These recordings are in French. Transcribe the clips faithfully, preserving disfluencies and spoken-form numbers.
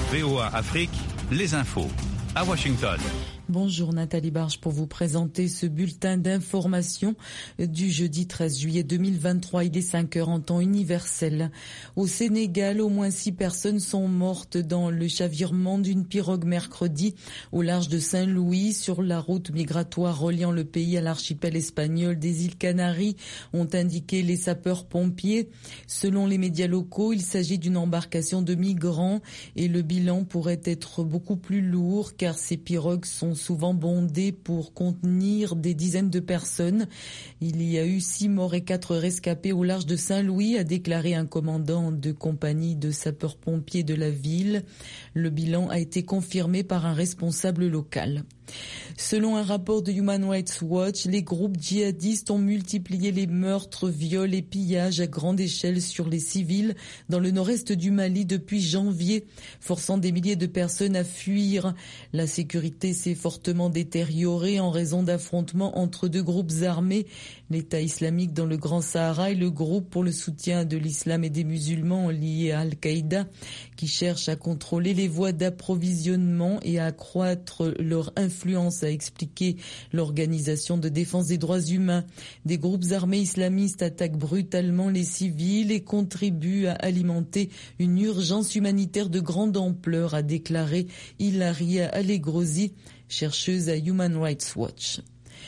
V O A Afrique, les infos à Washington. Bonjour Nathalie Barge pour vous présenter ce bulletin d'information du jeudi treize juillet deux mille vingt-trois. Il est cinq heures en temps universel. Au Sénégal, au moins six personnes sont mortes dans le chavirement d'une pirogue mercredi au large de Saint-Louis sur la route migratoire reliant le pays à l'archipel espagnol des îles Canaries, ont indiqué les sapeurs-pompiers. Selon les médias locaux, il s'agit d'une embarcation de migrants et le bilan pourrait être beaucoup plus lourd car ces pirogues sont souvent bondées pour contenir des dizaines de personnes. Il y a eu six morts et quatre rescapés au large de Saint-Louis, a déclaré un commandant de compagnie de sapeurs-pompiers de la ville. Le bilan a été confirmé par un responsable local. Selon un rapport de Human Rights Watch, les groupes djihadistes ont multiplié les meurtres, viols et pillages à grande échelle sur les civils dans le nord-est du Mali depuis janvier, forçant des milliers de personnes à fuir. La sécurité s'est fortement détériorée en raison d'affrontements entre deux groupes armés, l'État islamique dans le Grand Sahara et le groupe pour le soutien de l'islam et des musulmans lié à Al-Qaïda, qui cherche à contrôler les voies d'approvisionnement et à accroître leur influence, a expliqué l'Organisation de défense des droits humains. Des groupes armés islamistes attaquent brutalement les civils et contribuent à alimenter une urgence humanitaire de grande ampleur, a déclaré Ilaria Allegrosi, chercheuse à Human Rights Watch.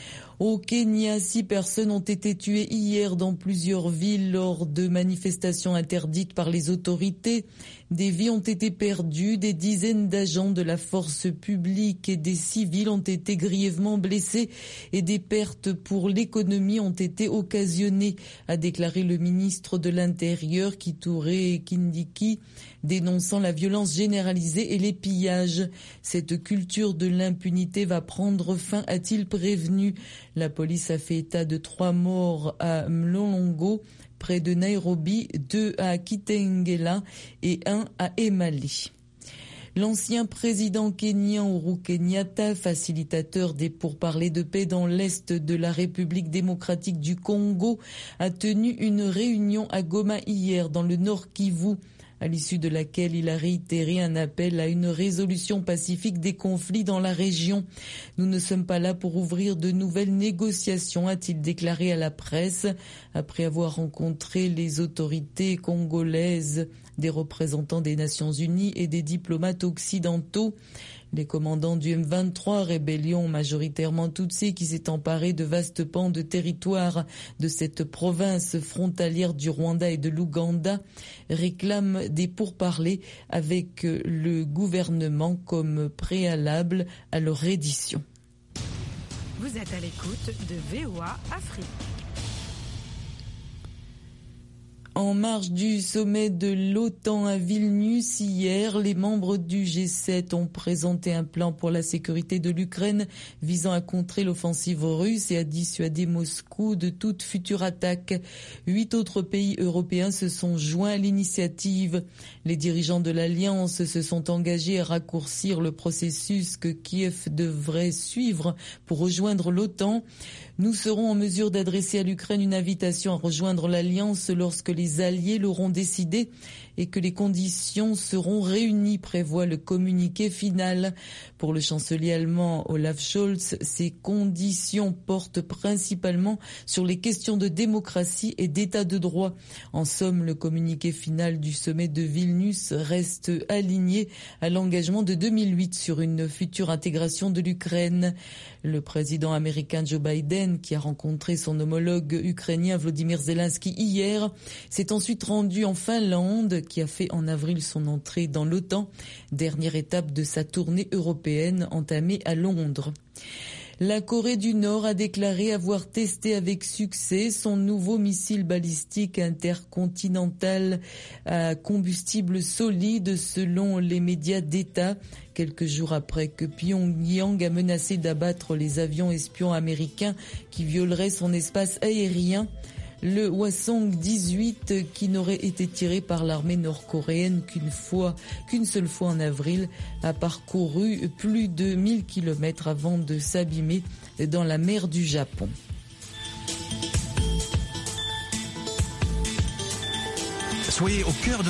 Au Kenya, six personnes ont été tuées hier dans plusieurs villes lors de manifestations interdites par les autorités. Des vies ont été perdues, des dizaines d'agents de la force publique et des civils ont été grièvement blessés et des pertes pour l'économie ont été occasionnées, a déclaré le ministre de l'Intérieur Kithure Kindiki, dénonçant la violence généralisée et les pillages. Cette culture de l'impunité va prendre fin, a-t-il prévenu. La police a fait état de trois morts à Mlolongo, près de Nairobi, deux à Kitengela et un à Emali. L'ancien président kényan Uhuru Kenyatta, facilitateur des pourparlers de paix dans l'est de la République démocratique du Congo, a tenu une réunion à Goma hier dans le Nord Kivu, à l'issue de laquelle il a réitéré un appel à une résolution pacifique des conflits dans la région. Nous ne sommes pas là pour ouvrir de nouvelles négociations, a-t-il déclaré à la presse, après avoir rencontré les autorités congolaises, des représentants des Nations Unies et des diplomates occidentaux. Les commandants du M vingt-trois, rébellion majoritairement Tutsi qui s'est emparée de vastes pans de territoire de cette province frontalière du Rwanda et de l'Ouganda, réclament des pourparlers avec le gouvernement comme préalable à leur reddition. Vous êtes à l'écoute de V O A Afrique. En marge du sommet de l'OTAN à Vilnius hier, les membres du G sept ont présenté un plan pour la sécurité de l'Ukraine visant à contrer l'offensive russe et à dissuader Moscou de toute future attaque. Huit autres pays européens se sont joints à l'initiative. Les dirigeants de l'Alliance se sont engagés à raccourcir le processus que Kiev devrait suivre pour rejoindre l'OTAN. Nous serons en mesure d'adresser à l'Ukraine une invitation à rejoindre l'Alliance lorsque les alliés l'auront décidé et que les conditions seront réunies, prévoit le communiqué final. Pour le chancelier allemand Olaf Scholz, ces conditions portent principalement sur les questions de démocratie et d'état de droit. En somme, le communiqué final du sommet de Vilnius reste aligné à l'engagement de deux mille huit sur une future intégration de l'Ukraine. Le président américain Joe Biden, qui a rencontré son homologue ukrainien Volodymyr Zelensky hier, s'est ensuite rendu en Finlande, qui a fait en avril son entrée dans l'OTAN, dernière étape de sa tournée européenne entamée à Londres. La Corée du Nord a déclaré avoir testé avec succès son nouveau missile balistique intercontinental à combustible solide selon les médias d'État, quelques jours après que Pyongyang a menacé d'abattre les avions espions américains qui violeraient son espace aérien. Le Hwasong dix-huit, qui n'aurait été tiré par l'armée nord-coréenne qu'une fois, qu'une seule fois en avril, a parcouru plus de mille kilomètres avant de s'abîmer dans la mer du Japon. Soyez au cœur de